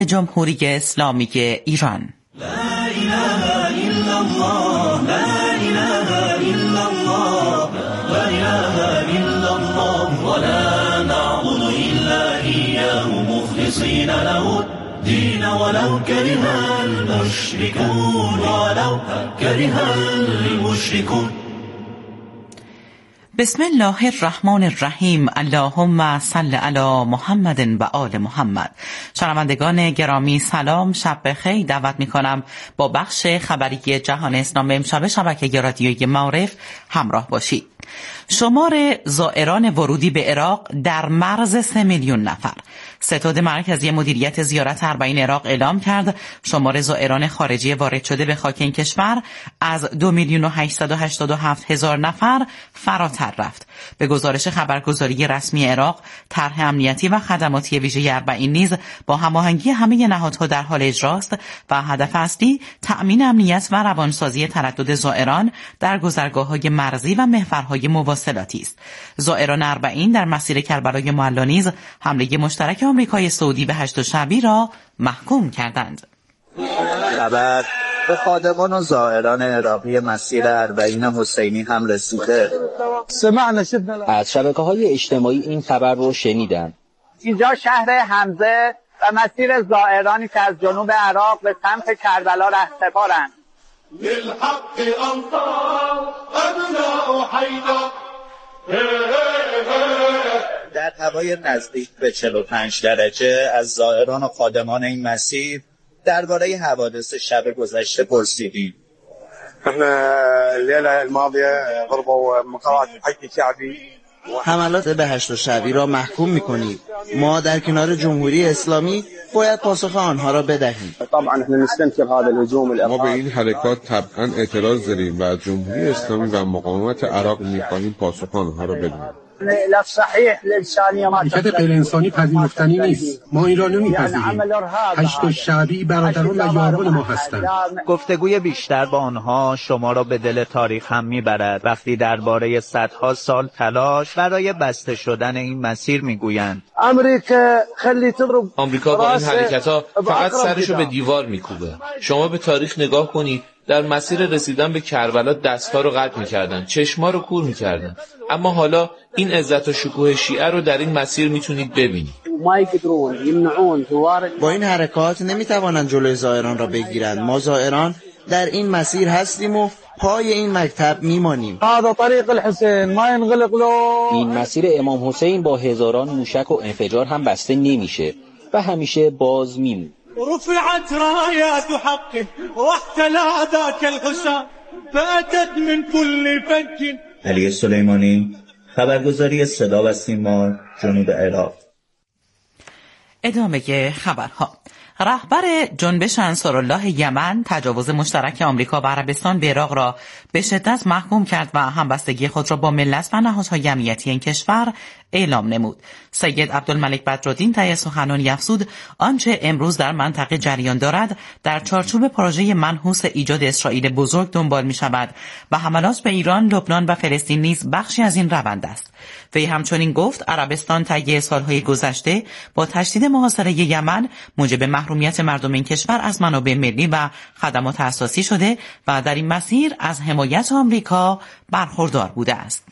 جمهوری اسلامی ایران. لا اله الا الله، لا اله الا الله، لا اله الا الله، ولا نعبد الا اياه مخلصين له الدين ولو كره المشركون، ولو كره المشركون. بسم الله الرحمن الرحیم. اللهم صل علی محمد و آل محمد. شنوندگان گرامی سلام، شب بخیر. دعوت میکنم با بخش خبری جهان اسلام امشب شبکه رادیویی معارف همراه باشید. شمار زائران ورودی به عراق در مرز 3 میلیون نفر. ستاد مرکزی مدیریت زیارت اربعین عراق اعلام کرد شمار زائران خارجی وارد شده به خاک این کشور از 2,887,000 نفر فراتر رفت. به گزارش خبرگزاری رسمی عراق، طرح امنیتی و خدماتی ویژه اربعین نیز با هماهنگی همه نهادها در حال اجراست و هدف اصلی تأمین امنیت و روانسازی تردد زائران در گذرگاه‌های مرزی و محورهای مواصلاتی است. زائران اربعین در مسیر کربلای معلی نیز حمله مشترک آمریکای سعودی به هشت شعبی را محکوم کردند. خبر به خادمان و زائران عراقی مسیر اربعین حسینی هم رسیده. از شبکه‌های اجتماعی این خبر رو شنیدن. اینجا شهر حمزه و مسیر زائرانی که از جنوب عراق به سمت کربلا رهسپارند. للحق انصار ابناء حیدر. در هوای نزدیک به 45 درجه از زائران و خادمان این مسیر درباره حوادث شب گذشته پرسیدیم. حملات به هشت شعبی را محکوم می‌کنیم. ما در کنار جمهوری اسلامی باید پاسخ آنها را بدهیم. ما به این حرکات طبعا اعتراض داریم و از جمهوری اسلامی و مقاومت عراق می‌خواهیم پاسخ آنها را بدهیم. حرکت غیر انسانی پذیرفتنی نیست. ما این را نمی‌پذیریم. هشت شعبی برادران و یاران ما هستند. گفتگوی بیشتر با آنها شما را به دل تاریخ هم میبرد وقتی درباره صدها سال تلاش برای بسته شدن این مسیر میگویند. آمریکا با این حرکت‌ها فقط سرشو به دیوار میکوبه. شما به تاریخ نگاه کنید. در مسیر رسیدن به کربلا دست‌ها رو قطع می‌کردن، چشم‌ها رو کور می‌کردن. اما حالا این عزت و شکوه شیعه رو در این مسیر می‌تونید ببینید. با این حرکات نمی‌توانند جلوی زائران را بگیرند. ما زائران در این مسیر هستیم و پای این مکتب میمانیم. این مسیر امام حسین با هزاران موشک و انفجار هم بسته نمیشه و همیشه باز میمونه. رفعت رايات حق واحتلى ذاك الحسام فأتت من كل فج. علی سلیمانی، خبرگزاری صدا و سیما، جنوب عراق. ادامه خبرها. رهبر جنبش انصارالله یمن تجاوز مشترک آمریکا و عربستان به عراق را به شدت محکوم کرد و همبستگی خود را با ملت و نهادهای امنیتی این کشور اعلام نمود. سید عبدالملک بدرالدین طی سخنانی افزود آنچه امروز در منطقه جریان دارد در چارچوب پروژه منحوس ایجاد اسرائیل بزرگ دنبال می شود و حملات به ایران، لبنان و فلسطین نیز بخشی از این روند است. وی همچنین گفت عربستان طی سالهای گذشته با تشدید محاصره یمن موجب محرومیت مردم این کشور از منابع ملی و خدمات اساسی شده و در این مسیر از حمایت آمریکا برخوردار بوده است.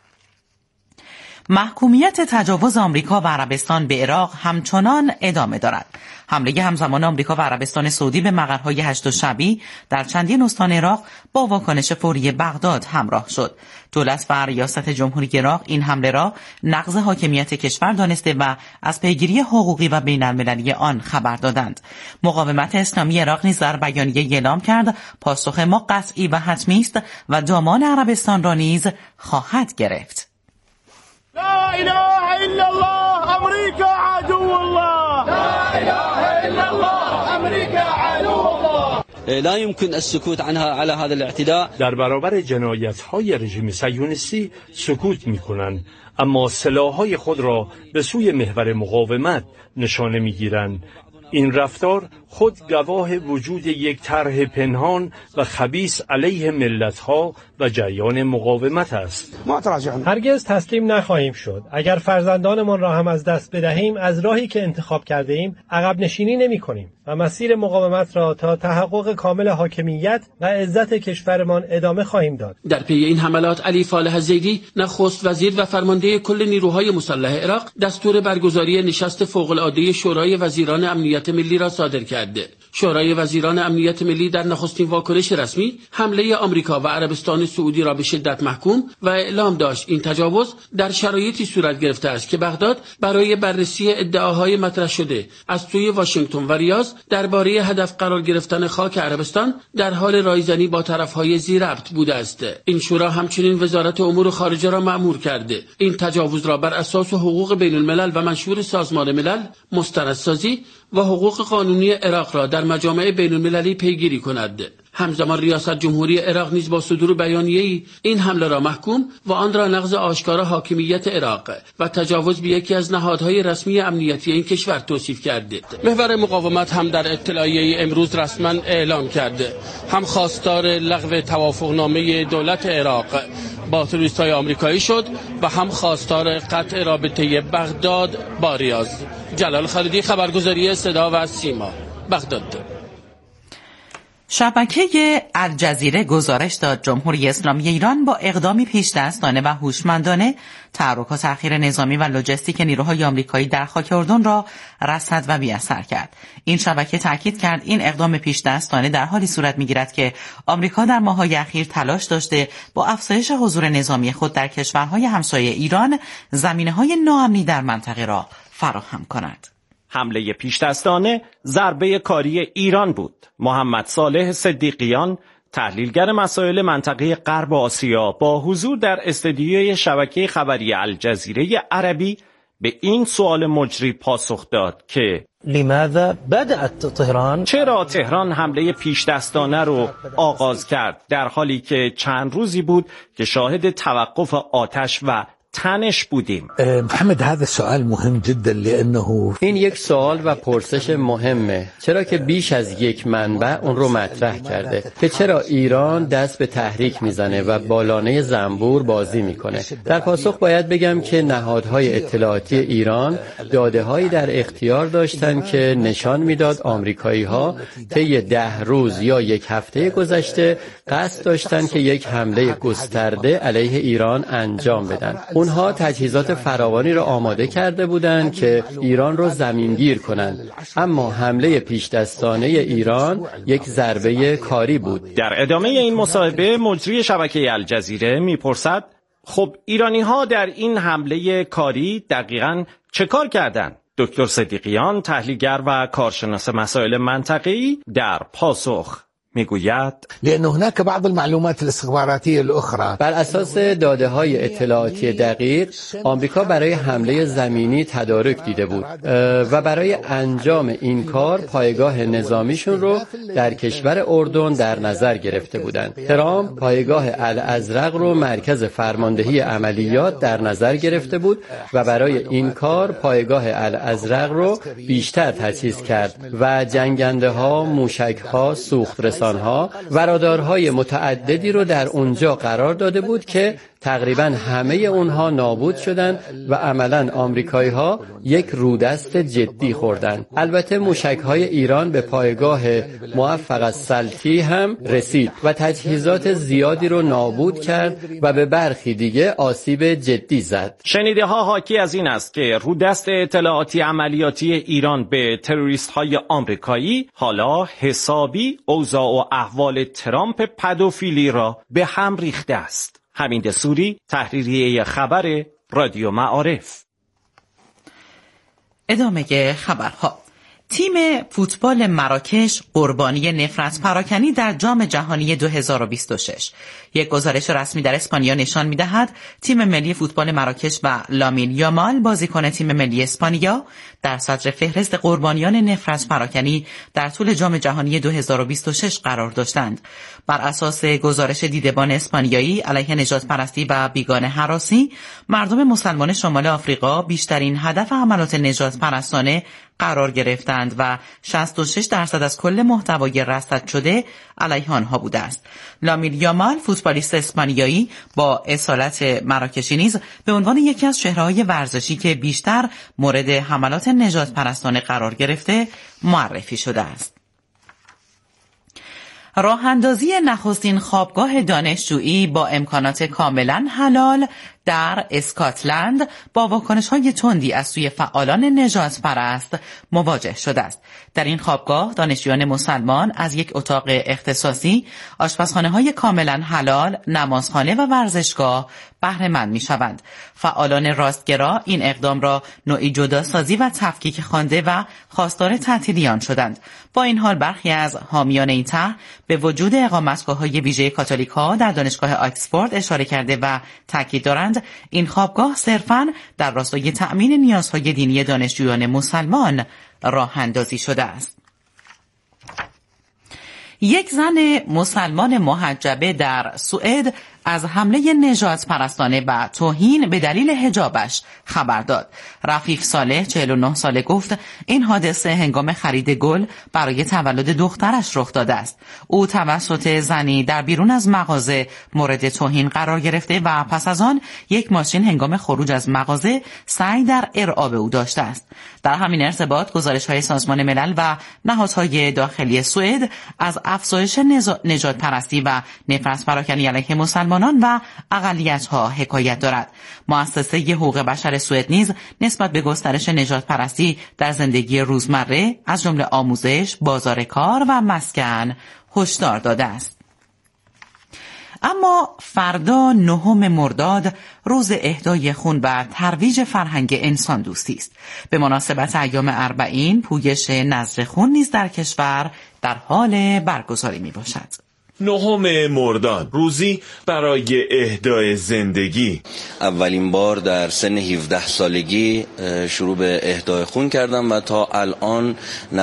محکومیت تجاوز آمریکا و عربستان به عراق همچنان ادامه دارد. حمله همزمان آمریکا و عربستان سعودی به مقرهای هشت شعبی در چندین استان عراق با واکنش فوری بغداد همراه شد. دولت و ریاست جمهوری عراق این حمله را نقض حاکمیت کشور دانسته و از پیگیری حقوقی و بین المللی آن خبر دادند. مقاومت اسلامی عراق نیز در بیانیه اعلام کرد پاسخ ما قطعی و حتمی است و دامان عربستان را نیز خواهد گرفت. لا اله الا الله امریکا عدو الله. لا اله الا الله امریکا عدو الله. لا يمكن السكوت عنها على هذا الاعتداء. در برابر جنایت‌های رژیم صهیونیستی سکوت می‌کنند، اما سلاح‌های خود را به سوی محور مقاومت نشانه می‌گیرند. این رفتار خود گواه وجود یک طرح پنهان و خبیث علیه ملت‌ها و جریان مقاومت است. هرگز تسلیم نخواهیم شد. اگر فرزندانمان را هم از دست بدهیم، از راهی که انتخاب کرده ایم عقب نشینی نمی‌کنیم و مسیر مقاومت را تا تحقق کامل حاکمیت و عزت کشورمان ادامه خواهیم داد. در پی این حملات علی فالح زیدی نخست وزیر و فرمانده کل نیروهای مسلح عراق دستور برگزاری نشست فوق‌العاده شورای وزیران امنیت ملی را صادر کرد. شورای وزیران امنیت ملی در نخستین واکنش رسمی حمله آمریکا و عربستان سعودی را به شدت محکوم و اعلام داشت این تجاوز در شرایطی صورت گرفته است که بغداد برای بررسی ادعاهای مطرح شده از سوی واشنگتن و ریاض درباره هدف قرار گرفتن خاک عربستان در حال رایزنی با طرفهای ذی ربط بوده است. این شورا همچنین وزارت امور خارجه را مأمور کرده این تجاوز را بر اساس حقوق بین الملل و منشور سازمان ملل مستندسازی و حقوق قانونی عراق را در مجامع بین المللی پیگیری کند. همزمان ریاست جمهوری عراق نیز با صدور بیانیه‌ای این حمله را محکوم و آن را نقض آشکار حاکمیت عراق و تجاوز به یکی از نهادهای رسمی امنیتی این کشور توصیف کرد. محور مقاومت هم در اطلاعیه امروز رسما اعلام کرد هم خواستار لغو توافقنامه دولت عراق با تروریست‌های آمریکایی شد و هم خواستار قطع رابطه بغداد با ریاض. جلال خالدی، خبرگزاری صدا و سیما، بغداد. شبکه الجزیره گزارش داد جمهوری اسلامی ایران با اقدامی پیش‌دستانه و هوشمندانه تحرک و تأخیر نظامی و لوجستیک نیروهای آمریکایی در خاک اردن را رصد و بی‌اثر کرد. این شبکه تاکید کرد این اقدام پیش‌دستانه در حالی صورت می‌گیرد که آمریکا در ماه‌های اخیر تلاش داشته با افزایش حضور نظامی خود در کشورهای همسایه ایران زمینه‌های ناامنی در منطقه را فراهم کند. حمله پیش‌دستانه ضربه کاری ایران بود. محمد صالح صدیقیان، تحلیلگر مسائل منطقه غرب آسیا، با حضور در استودیوی شبکه خبری الجزیره عربی به این سوال مجری پاسخ داد که لماذا بدأت طهران؟ چرا تهران حمله پیش‌دستانه رو آغاز کرد در حالی که چند روزی بود که شاهد توقف آتش و تنش بودیم؟ محمد هذا سوال مهم جدا لانه این یک سوال و پرسش مهمه، چرا که بیش از یک منبع اون رو مطرح کرده که چرا ایران دست به تحریک میزنه و بالانه زنبور بازی میکنه. در پاسخ باید بگم که نهادهای اطلاعاتی ایران داده‌هایی در اختیار داشتن که نشان میداد آمریکایی‌ها طی 10 روز یا یک هفته گذشته قصد داشتن که یک حمله گسترده علیه ایران انجام بدن. اونها تجهیزات فراوانی را آماده کرده بودند که ایران را زمینگیر کنند، اما حمله پیش‌دستانه ایران یک ضربه کاری بود. در ادامه این مصاحبه مجری شبکه الجزیره میپرسد خب ایرانی‌ها در این حمله کاری دقیقاً چه کار کردند؟ دکتر صدیقیان، تحلیلگر و کارشناس مسائل منطقه‌ای، در پاسخ میگوید لأن هناك بعض المعلومات الاستخباراتية الأخرى بر اساس داده‌های اطلاعاتی دقیق آمریکا برای حمله زمینی تدارک دیده بود و برای انجام این کار پایگاه نظامیشون رو در کشور اردن در نظر گرفته بودند. ترامپ پایگاه الازرق رو مرکز فرماندهی عملیات در نظر گرفته بود و برای این کار پایگاه الازرق رو بیشتر تجهیز کرد و جنگنده‌ها، موشک‌ها، سوخت‌رسان‌ها و رادارهای متعددی رو در اونجا قرار داده بود که تقریبا همه اونها نابود شدند و عملاً آمریکایی‌ها یک رودست جدی خوردند. البته موشک‌های ایران به پایگاه موفق السلطی هم رسید و تجهیزات زیادی رو نابود کرد و به برخی دیگه آسیب جدی زد. شنیده‌ها حاکی از این است که رودست اطلاعاتی عملیاتی ایران به تروریست‌های آمریکایی حالا حسابی اوضاع و احوال ترامپ پدوفیلی را به هم ریخته است. حمید دسوری، تحریریه خبر رادیو معارف. ادامه خبرها. تیم فوتبال مراکش قربانی نفرت پراکنی در جام جهانی 2026. یک گزارش رسمی در اسپانیا نشان می‌دهد تیم ملی فوتبال مراکش و لامین یامال بازیکن تیم ملی اسپانیا در صدر فهرست قربانیان نفرت پراکنی در طول جام جهانی 2026 قرار داشتند. بر اساس گزارش دیدبان اسپانیایی علیه نژاد پرستی و بیگانه هراسی، مردم مسلمان شمال آفریقا بیشترین هدف حملات نژاد پرستانه قرار گرفتند و 66% از کل محتوای رصد شده علیه آنها بوده است. لامین یامال فوتبالیست اسپانیایی با اصالت مراکشی نیز به عنوان یکی از چهره‌های ورزشی که بیشتر مورد حملات نژاد پرستانه قرار گرفته معرفی شده است. راه اندازی نخستین خوابگاه دانشجویی با امکانات کاملا حلال در اسکاتلند با واکنش‌های تندی از سوی فعالان نجات پرست مواجه شده است. در این خوابگاه دانشجویان مسلمان از یک اتاق اختصاصی، آشپزخانه‌های کاملا حلال، نمازخانه و ورزشگاه بهره مند می‌شوند. فعالان راستگرا این اقدام را نوعی جداسازی و تفکیک خوانده و خواستار تعطیلی آن شدند. با این حال برخی از حامیان این طرح به وجود اقامتگاه‌های ویژه کاتولیک‌ها در دانشگاه آکسفورد اشاره کرده و تاکید دارند این خوابگاه صرفاً در راستای تأمین نیازهای دینی دانشجویان مسلمان راه اندازی شده است. یک زن مسلمان محجبه در سوئد از حمله نژاد پرستانه و توهین به دلیل حجابش خبر داد. رفیف صالح 49 ساله گفت این حادثه هنگام خرید گل برای تولد دخترش رخ داده است. او توسط زنی در بیرون از مغازه مورد توهین قرار گرفته و پس از آن یک ماشین هنگام خروج از مغازه سعی در ارعاب او داشته است. در همین ارتباط گزارش‌های سازمان ملل و نهادهای داخلی سوئد از افزایش نژاد پرستی و نفرت پراکنی علیه مسلمانان و اقلیت‌ها حکایت دارد. مؤسسه حقوق بشر سوئد نیز نسبت به گسترش نژاد پرستی در زندگی روزمره از جمله آموزش، بازار کار و مسکن هشدار داده است. اما فردا 9 مرداد روز اهدای خون و ترویج فرهنگ انسان دوستی است. به مناسبت ایام 40 پویش نذر خون نیز در کشور در حال برگزاری می باشد. 9 مرداد روزی برای اهدای زندگی. اولین بار در سن 17 سالگی شروع به اهدای خون کردم و تا الان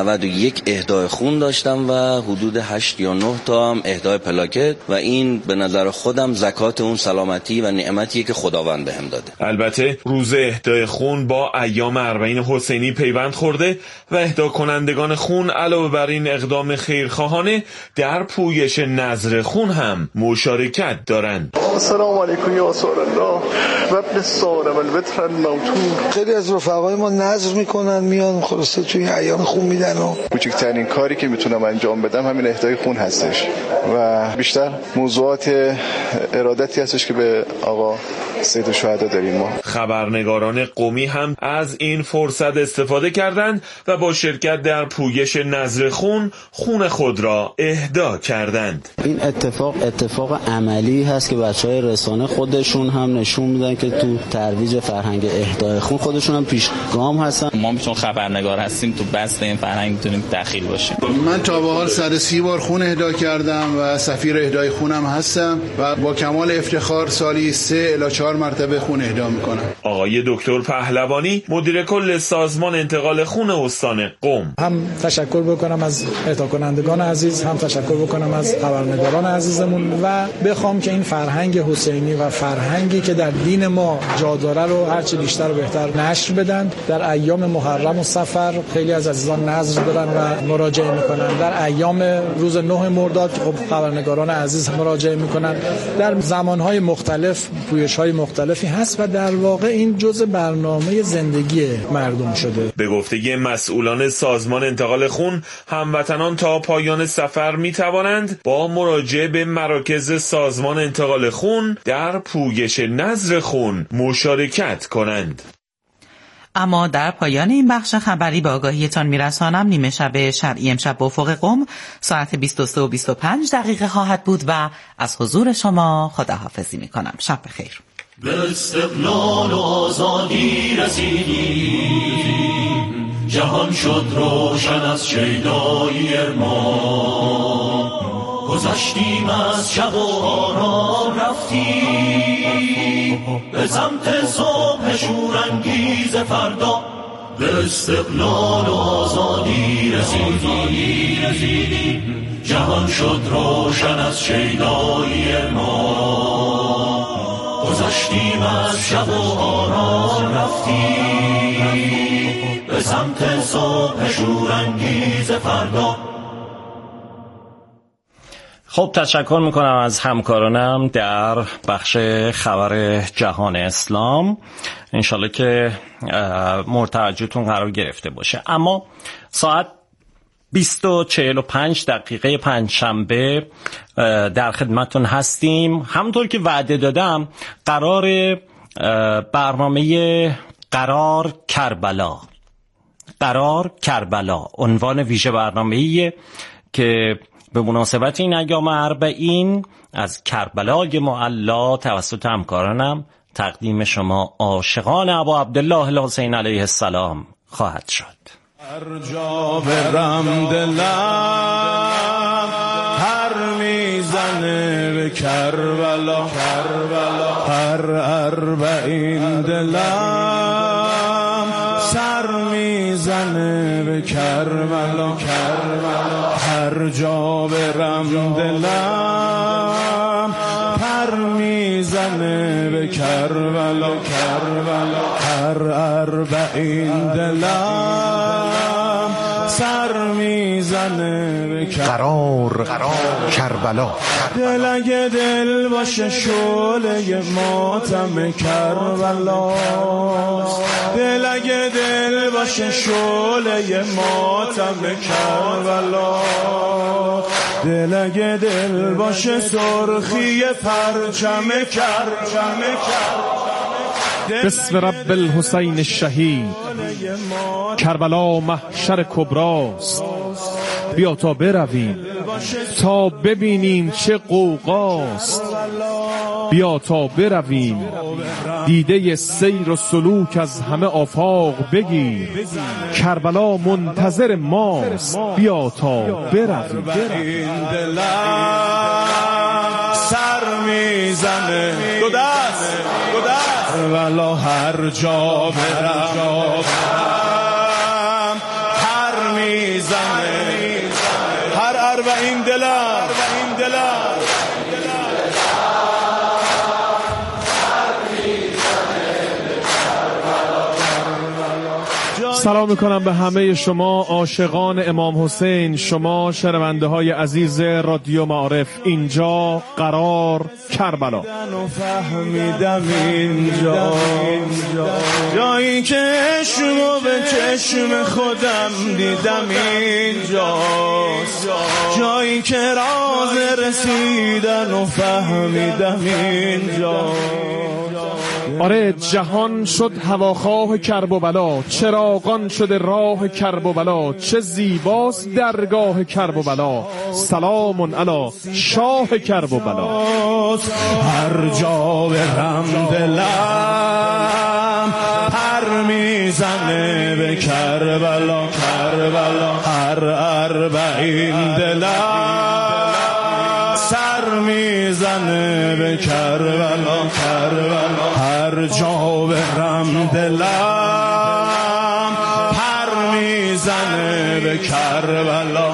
91 اهدای خون داشتم و حدود 8 یا 9 تا هم اهدای پلاکت و این به نظر خودم زکات اون سلامتی و نعمتیه که خداوند بهم داده. البته روز اهدای خون با ایام 40 حسینی پیوند خورده و اهدا کنندگان خون علاوه بر این اقدام خیرخواهانه در پویش نذر خون هم مشارکت دارند. السلام علیکم یا رسول الله و ابن الصالح البتر الموتور. خیلی از رفقای ما نذر میکنن میان خلاصه توی ایام خون میدن و کوچکترین کاری که میتونم انجام بدم همین اهدای خون هستش و بیشتر موضوعات ارادتی هستش که به آقا سید الشهدا داریم. ما خبرنگاران قومی هم از این فرصت استفاده کردند و با شرکت در پویش نذر خون خود را اهدا کردند. این اتفاق عملی هست که بچهای رسانه خودشون هم نشون میدن که تو ترویج فرهنگ اهدای خون خودشون هم پیشگام هستن. ما چون خبرنگار هستیم تو بسط این فرهنگ میتونیم دخیل باشیم. من تا به حال 130 بار خون اهدا کردم و سفیر اهدای خونم هستم و با کمال افتخار سالی 3 الی 4 مرتبه خون اهدا میکنم. آقای دکتر پهلوانی مدیر کل سازمان انتقال خون استان قم. هم تشکر بکنم از اهدا کنندگان عزیز، هم تشکر بکنم از خبرنگاران عزیزمون و بخوام که این فرهنگ حسینی و فرهنگی که در دین ما جا داره رو هرچی بیشتر و بهتر نشر بدن. در ایام محرم و صفر خیلی از عزیزان نذر دارن و مراجعه میکنن. در ایام روز 9 مرداد خب خبرنگاران عزیز مراجعه میکنن. در زمانهای مختلف پویش‌های مختلفی هست و در واقع این جزء برنامه زندگی مردم شده. به گفته مسئولان سازمان انتقال خون، هموطنان تا پایان سفر میتوانند با مراجعه به مراکز سازمان انتقال خون در پویش نذر خون مشارکت کنند. اما در پایان این بخش خبری به آگاهیتان میرسانم نیمه شب شرعی امشب با افق قم ساعت 23:25 خواهد بود و از حضور شما خداحافظی میکنم. شب بخیر. به استقلال و آزادی رسیدیم، جهان شد روشن از شیدایی ارمان، گذشتیم از شب و آرام رفتیم به سمت صبح شورانگیز فردا. به استقلال و آزادی رسیدیم، جهان شد روشن از شیدایی ارمان، گذشتیم از شب و آرام رفتیم به سمت صبح شورانگیز فردا. خب تشکر میکنم از همکارانم در بخش خبر جهان اسلام. انشالله که مورد توجهتون قرار گرفته باشه. اما ساعت 20:45 پنجشنبه در خدمتون هستیم. همونطور که وعده دادم قرار برنامه قرار کربلا عنوان ویژه برنامه‌ایه که به مناسبت این ایام اربعین از کربلای معلا توسط همکارانم تقدیم شما عاشقان ابا عبدالله الحسین علیه السلام خواهد شد. هر جا برم دلم هر میزنه به کربلا، هر اربعین دلم سر میزنه به کربلا، هر جا برم دلم پر میزنه به کربلا، هر اربعین دلم سر میزنه به قرار کربلا. دل اگه دل باشه شعله ماتم کربلا، دل اگه دل باشه شعله ماتم کربلا، دل اگه دل باشه سرخی پرچم کربلا. بسم رب الحسین الشهید، کربلا محشر کبراست. بیا تا برویم تا ببینیم چه غوغاست، بیا تا برویم دیده سیر و سلوک از همه آفاق بگیر. کربلا منتظر ماست، بیا تا برویم. سر میزنه دو دست کربلا، هر جا برم هر میزنه، هر اربعین دلم سلام میکنم به همه شما عاشقان امام حسین، شما شنونده های عزیز رادیو معارف. اینجا قرار کربلا، فهمیدم اینجا جایی که چشمو به چشم خودم دیدم، اینجا جایی که راز رسیدن و فهمیدم اینجا. آره جهان شد هواخواه کرب و بلا، چراغان شده راه کرب و بلا، چه زیباست درگاه کرب و بلا، سلام علی شاه کرب و بلا. هر جا برم دلم پر میزنه به کربلا، هر اربعین دلم سر میزنه به کربلا، هر جا برم دلم پر میزنه به کربلا،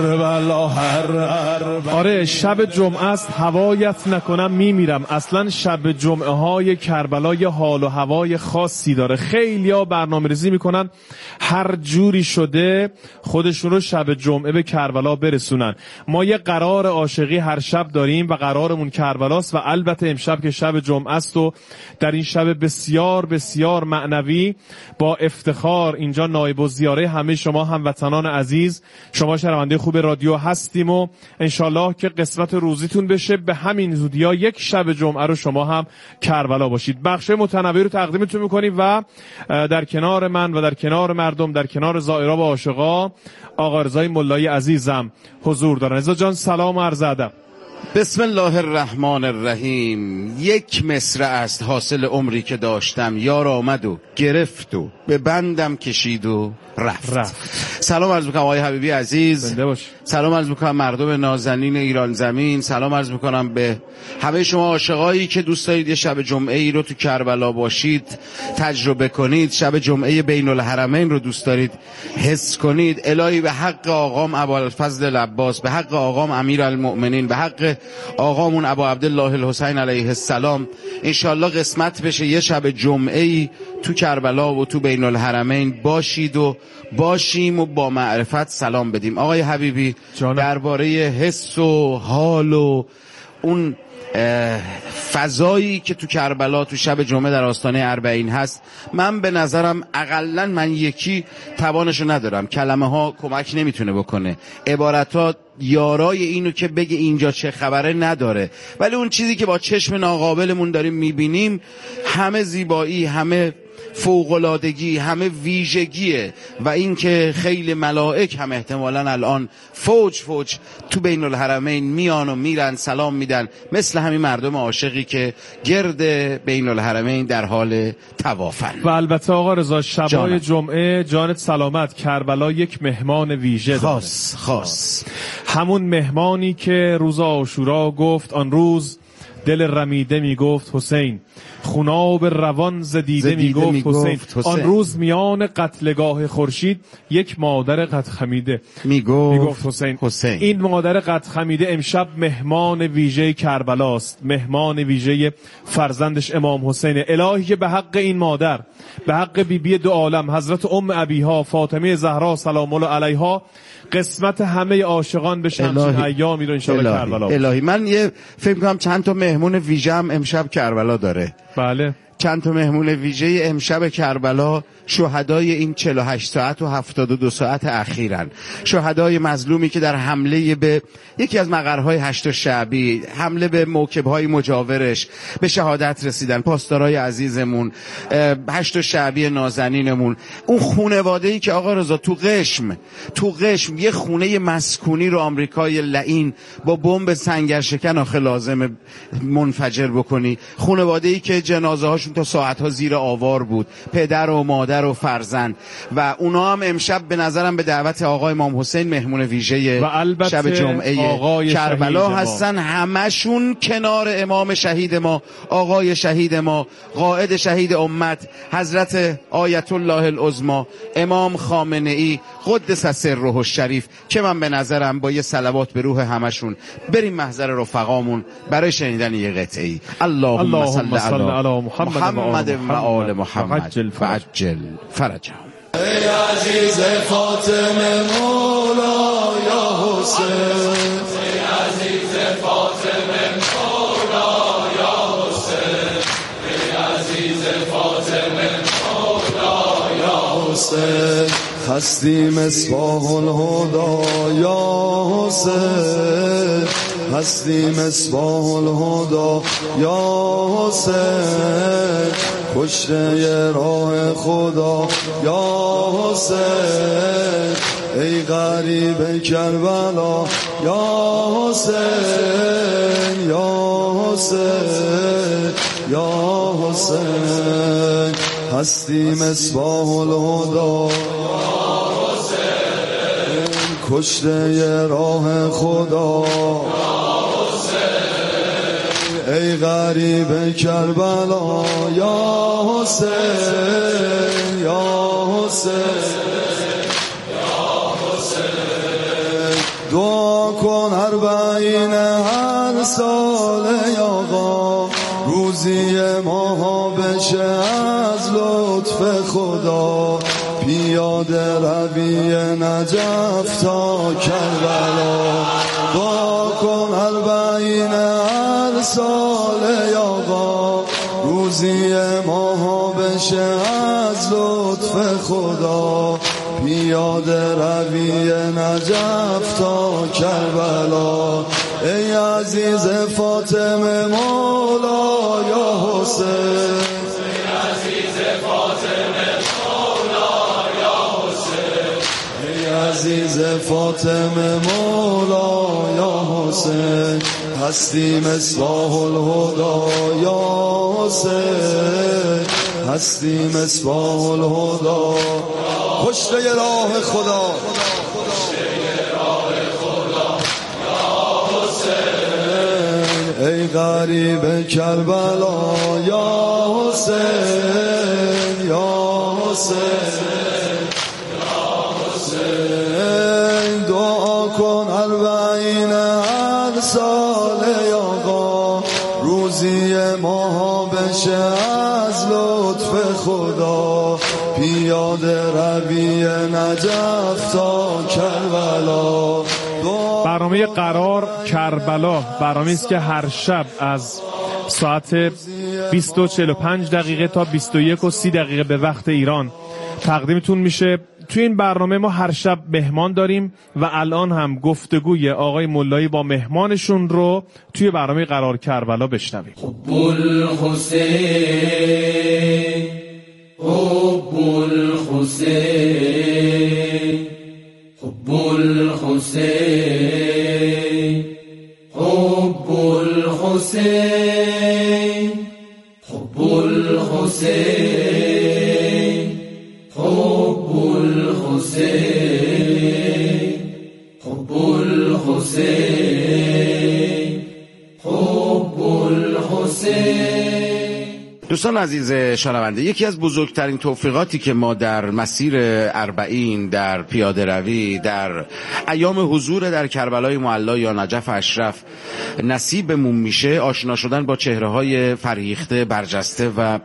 آره شب جمعه است، هوایت نکنم میمیرم. اصلا شب جمعه های کربلا یه حال و هوای خاصی داره. خیلیا برنامه‌ریزی میکنن هر جوری شده خودشون رو شب جمعه به کربلا برسونن. ما یه قرار عاشقی هر شب داریم و قرارمون کربلاست و البته امشب که شب جمعه است و در این شب بسیار بسیار معنوی با افتخار اینجا نایب الزیاره همه شما هموطنان عزیز، شما شنونده خوب رادیو هستیم و انشالله که قسمت روزیتون بشه به همین زودیا یک شب جمعه رو شما هم کربلا باشید. بخش متنوع رو تقدیمتون میکنیم و در کنار من و در کنار مردم، در کنار زائرا و عاشقا، آقا رضای ملایی عزیزم حضور دارن. رضا جان سلام و عرض ادب. بسم الله الرحمن الرحیم. یک مصرع است حاصل عمری که داشتم، یار آمد و گرفت و به بندم کشید و رفت. سلام عرض میکنم آقای حبیبی عزیز، سلام عرض میکنم مردم نازنین ایران زمین، سلام عرض میکنم به همه شما عاشقایی که دوست دارید یه شب جمعه ای رو تو کربلا باشید، تجربه کنید، شب جمعه بین الحرمین رو دوست دارید حس کنید. الهی به حق آقام ابوالفضل العباس، به حق آقام امیرالمؤمنین، به حق آقامون ابا عبدالله الحسین علیه السلام انشالله قسمت بشه یه شب جمعه‌ای تو کربلا و تو بین الحرمین باشید و باشیم و با معرفت سلام بدیم. آقای حبیبی درباره حس و حال و اون فضایی که تو کربلا تو شب جمعه در آستانه اربعین هست، من به نظرم اقلن من یکی توانشو ندارم، کلمه ها کمک نمیتونه بکنه، عبارتات یارای اینو که بگه اینجا چه خبره نداره، ولی اون چیزی که با چشم ناقابلمون داریم میبینیم همه زیبایی، همه فوق‌العادگی، همه ویژگیه و این که خیلی ملائک هم احتمالاً الان فوج تو بین الحرمین میان و میرن سلام میدن، مثل همین مردم عاشقی که گرد بین الحرمین در حال طوافن. و البته آقا رضا شبای جمعه جانت سلامت، کربلا یک مهمان ویژه داره، خاص همون مهمانی که روز عاشورا گفت آن روز دل رمیده میگفت حسین، خوناب روان زدیده میگفت حسین. آن روز میان قتلگاه خورشید یک مادر قد خمیده میگفت حسین. این مادر قد خمیده امشب مهمان ویژه کربلاست، مهمان ویژه فرزندش امام حسین. الهی که به حق این مادر، به حق بیبی دو عالم حضرت ام ابیها فاطمه زهرا سلام الله علیها، قسمت همه عاشقان بشه همچین ایامی رو انشاءالله کربلا. الهی من یه فکر کنم چند تا مهمون ویژه هم امشب کربلا داره. بله چند تا مهمون ویژه امشب کربلا شهدای این 48 ساعت و 72 ساعت اخیرن، شهدای مظلومی که در حمله به یکی از مقرهای هشت شعبی، حمله به موکبهای مجاورش به شهادت رسیدن، پاسدارای عزیزمون، هشت شعبی نازنینمون، اون خانواده‌ای که آقا رضا تو قشم یه خونه مسکونی رو آمریکای لعین با بمب سنگرشکن آخه لازم منفجر بکنی، خانواده‌ای که جنازه هاشون تا ساعت‌ها زیر آوار بود، پدر و مادر و فرزند، و اونا هم امشب به نظرم به دعوت آقای امام حسین مهمون ویژه شب جمعه کربلا هستن، همشون کنار امام شهید ما، آقای شهید ما، قائد شهید امت حضرت آیت الله العظما امام خامنه ای قدس سره الشریف، که من به نظرم با یه صلوات به روح همشون بریم محضر رفقامون برای شنیدن یه قطعه‌ای. اللهم صل علی محمد و آل محمد فعجل فرجهم. ای عزیز فاطمه مولا یا حسین، ای عزیز فاطمه مولا یا حسین، ای عزیز فاطمه مولا یا حسین، هستی مصباح الهدی یا حسین، هستی مصباح الهدی یا حسین، کشته راه خدا یا حسین، ای غریب کربلا یا حسین، یا حسین، یا حسین، هستی مصباح الهدی یا حسین، کشته راه خدا یا حسین، ای غریب کربلا یا حسین، یا حسین، یا حسین، دعا کن اربعین هر سال آقا، روزی ماها بشه از لطف خدا، پیاده روی نجف تا کربلا، دعا کن اربعین هر سال آقا، روزی ماها بشه از لطف خدا، پیاده روی نجف تا کربلا، ای عزیز فاطمه مولا یا حسین، ای عزیز فاطمه مولا یا حسین، ای عزیز فاطمه مولا یا حسین، هستی مصباح الهدی یا حسین، هستی مصباح الهدی، کشته راه خدا، ای غریب کربلا یا حسین، یا حسین، یا حسین، دعا کن اربعین هر سال ماها بشه از لطف خدا، پیاده روی نجف تا کربلا. برنامه قرار کربلا برنامه است که هر شب از ساعت 20:45 تا 21:30 به وقت ایران تقدیمتون میشه. توی این برنامه ما هر شب مهمان داریم و الان هم گفتگوی آقای ملایی با مهمانشون رو توی برنامه قرار کربلا بشنویم. حب الحسین حب الحسین حب الحسین حب الحسین حب الحسین حب الحسین حب الحسین حب الحسین. دوستان عزیز شنونده، یکی از بزرگترین توفیقاتی که ما در مسیر اربعین، در پیاده روی، در ایام حضور در کربلای معلی یا نجف اشرف نصیبمون میشه آشنا شدن با چهره‌های فرهیخته، برجسته و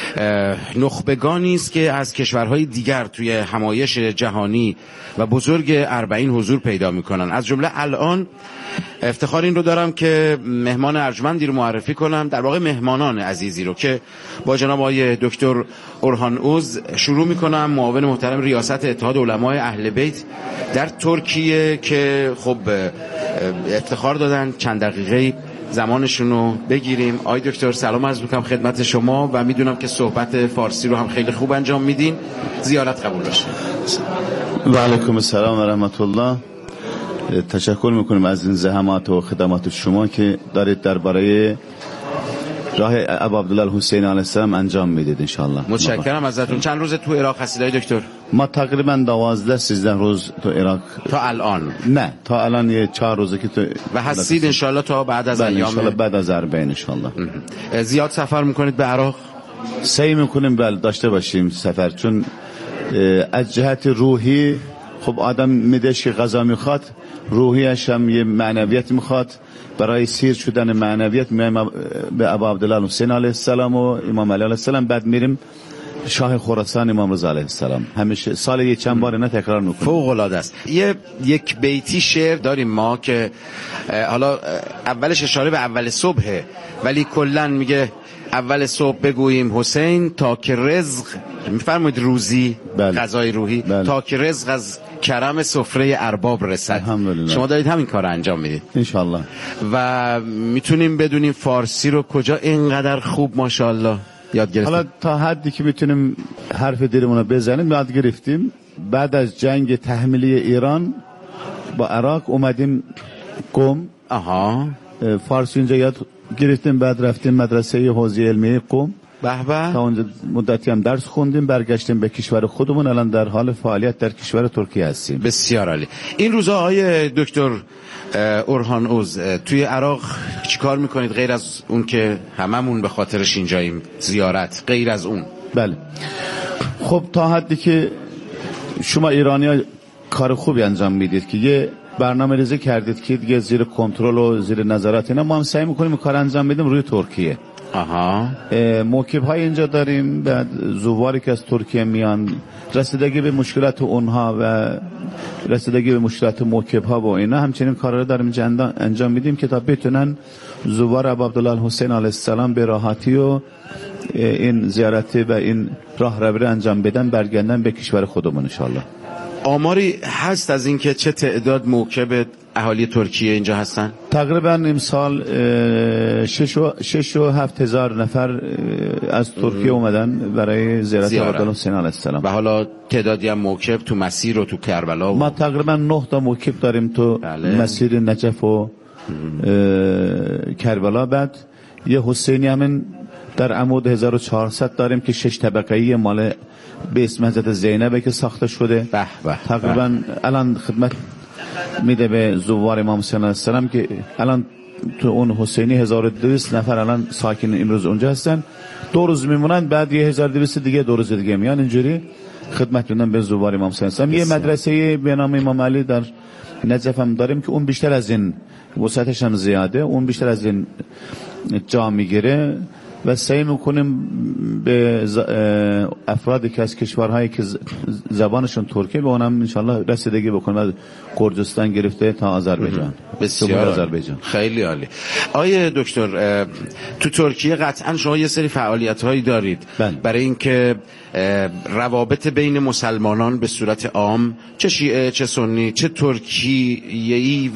نخبگانی است که از کشورهای دیگر توی همایش جهانی و بزرگ اربعین حضور پیدا میکنن. از جمله الان افتخار این رو دارم که مهمان ارجمندی رو معرفی کنم، در واقع مهمانان عزیزی رو که با جناب آقای دکتر اورهان اوز شروع میکنم، معاون محترم ریاست اتحاد علمای اهل بیت در ترکیه که خب افتخار دادن چند دقیقه زمانشون رو بگیریم. آقای دکتر سلام عرض میکنم خدمت شما و میدونم که صحبت فارسی رو هم خیلی خوب انجام میدین. زیارت قبول باشه. و علیکم السلام و رحمت الله. تشکر میکنیم از این زحمات و خدمات شما که دارید درباره راه ابا عبدالله الحسین علیه السلام انجام میدید انشاءالله. متشکرم ازتون. چند روز تو عراق هستید آقای دکتر؟ ما تقریبا 12-13 روز تو عراق. تا الان؟ نه تا الان یه 4 روزه که تو و هستید انشاءالله تا بعد از ایام انشاءالله بعد از اربعین انشاءالله. زیاد سفر میکنید به عراق؟ سعی میکنیم بله داشته باشیم سفر، چون از جهت روحی خب آدم میدهش که غذا میخواد، روحیش هم یه معنویت میخواد. برای سیر شدن معنویت میایم به ابا عبدالله الحسین علیه السلام و امام علی علیه السلام، بعد میریم شاه خراسان امام رضا علیه السلام. همیشه سال یه چند بار نه تکرار میکنیم. فوق العاده است. یک بیتی شعر داریم ما که حالا اولش اشاره به اول صبحه ولی کلا میگه اول صبح بگوییم حسین تا که رزق، میفرمایید روزی غذای روحی تا که رزق از کرم سفره ارباب رسد. شما دارید همین کار انجام میدید انشالله و میتونیم بدونیم فارسی رو کجا اینقدر خوب ماشاءالله یاد گرفتیم؟ حالا تا حدی که میتونیم حرف دیرمون رو بزنیم یاد گرفتیم. بعد از جنگ تحمیلی ایران با عراق اومدیم قم. فارسی اینجا یاد گرفتیم، بعد رفتیم مدرسه حوزه علمیه قم. تا اونجا مدتی هم درس خوندیم، برگشتیم به کشور خودمون. الان در حال فعالیت در کشور ترکیه هستیم. بسیار عالی. این روزا آقای دکتر اورهان اوز توی عراق چیکار میکنید غیر از اون که هممون به خاطرش اینجاییم زیارت؟ غیر از اون بله خب تا حدی که شما ایرانی‌ها کار خوبی انجام میدید که یه برنامه ریزی کردید که دیگه زیر کنترل و زیر نظارت اینا، ما هم سعی میکنیم کار انجام بدیم روی ترکیه. موکب های اینجا داریم، بعد زواری که از ترکیه میان، رسیدگی به مشکلات اونها و رسیدگی به مشکلات موکب ها و اینا، همچنین کارا رو داریم انجام میدیم که تا بتونن زوار ابا عبدالله الحسین علیه السلام به راحتی و این زیارت و این راه رو انجام بدن، برگردن به کشور خودمون انشالله. آماری هست از اینکه چه تعداد موکب اهالی ترکیه اینجا هستن؟ تقریبا امسال 6 و 7 هزار نفر از ترکیه اومدن برای زیارت عبدالله الحسین علیه السلام. و حالا تعدادی هم موکب تو مسیر و تو کربلا ما تقریبا 9 تا موکب داریم تو مسیر نجف و کربلا. بعد یه حسینی همین در عمود 1400 داریم که 6 طبقه‌ای مال به اسم حضرت زینبه که ساخته شده. تقریبا الان خدمت میده به زوار امام حسین علیه السلام که الان تو اون حسینی 1200 نفر الان ساکن امروز اونجا هستن. 2 روز میمونن، بعد 1200 دیگه 2 روز دیگه میان. اینجوری خدمت میدن به زوار امام حسین علیه السلام. یه مدرسه به نام امام علی در نجف هم داریم که اون بیشتر از این وسعتش هم زیاده، اون بیشتر از این جا میگیره. و سعی میکنیم به افرادی که از کشورهایی که زبانشون ترکیه به اونم انشالله رسیدگی بکنیم، از گرجستان گرفته تا آذربایجان. بسیار آذربایجان. خیلی عالی. آیه دکتر، تو ترکیه قطعا شما یه سری فعالیت هایی دارید برای اینکه روابط بین مسلمانان به صورت عام، چه شیعه چه سنی چه ترکیه‌ای